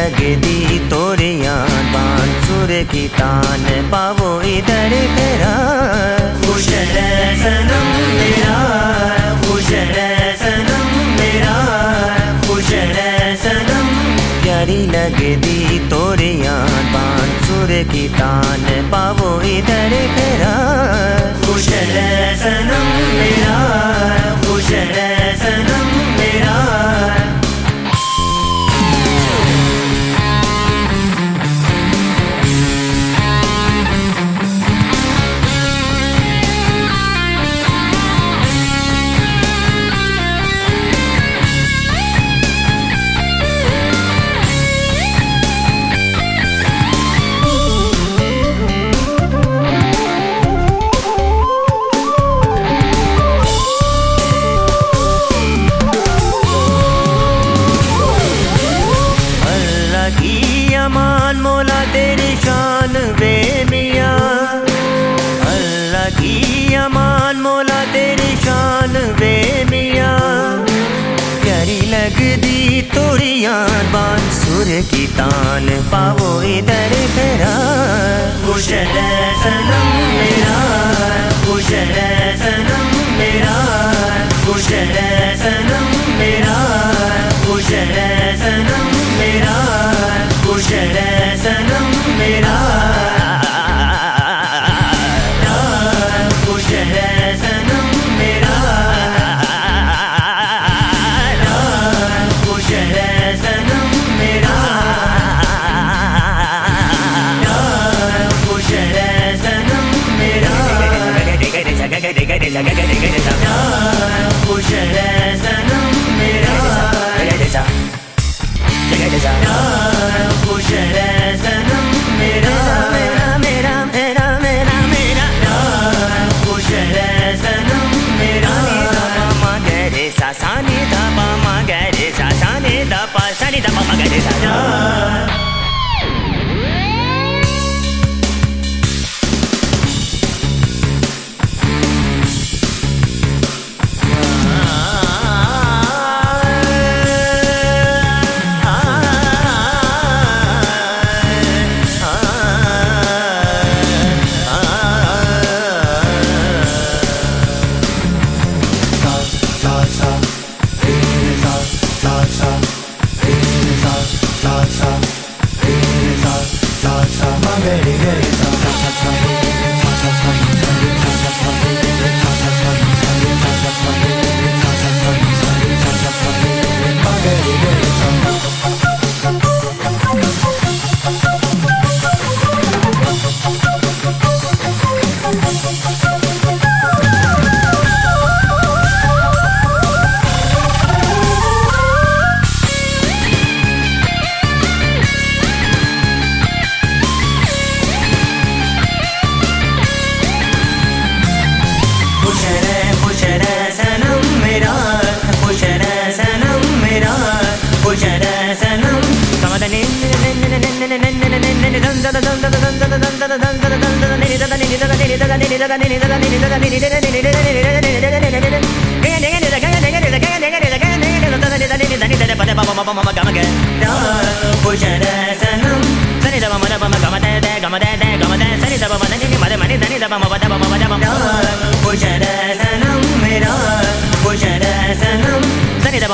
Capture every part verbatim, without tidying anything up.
लगदी तोरे यार बांसुर की तान पावो इधर तेरा। खुश रह सनम मेरा, खुश रह सनम मेरा, खुश रह सनम। प्यारी लगदी तोरे यार बांसुर की तान पावो इधर तेरा। खुश रह सनम मेरा, खुश रह सनम मेरा। अमान मौला तेरी शान वे मियाँ, अल्लाह की अमान मौला तेरी शान वे मियाँ। प्यारी लगदी तोरी यार बांसुर की तान पावो इधर तेरा। खुश रह सनम मेरा, खुश रह सनम मेरा, खुश रह सनम मेरा, खुश रह सनम मेरा, खुश रह सनम मेरा। खुश रह सनम मेरा, खुश रह सनम मेरा, खुश रह सनम मेरा, खुश रह सनम मेरा, खुश रह सनम मेरा, मेरा मेरा मेरा मेरा मेरा। खुश रह सनम मेरा। मा गे रे सा सा नि धा पा मा गे रे सा सा नि धा पा सा नि धा पा मा गे रे सा।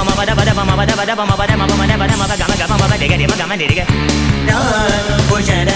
Push it